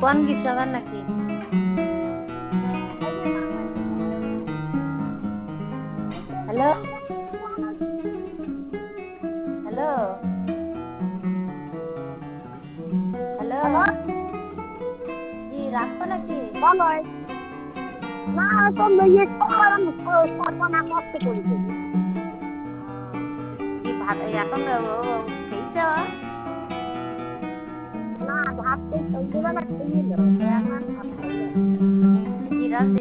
কোন কিছু আবার নাকি? হ্যালো হ্যালো হ্যালো, হ্যালো, কি রাখবো নাকি? বলো। না, তো ইয়ে করলাম, সর্বনা কষ্ট করে দেবো। কি ভাত এখন খেয়েছ? না, ভাত তো সন্ধ্যেবেলা খেয়ে নিল, এখন ভাত খাই না। কি রাঁধছি?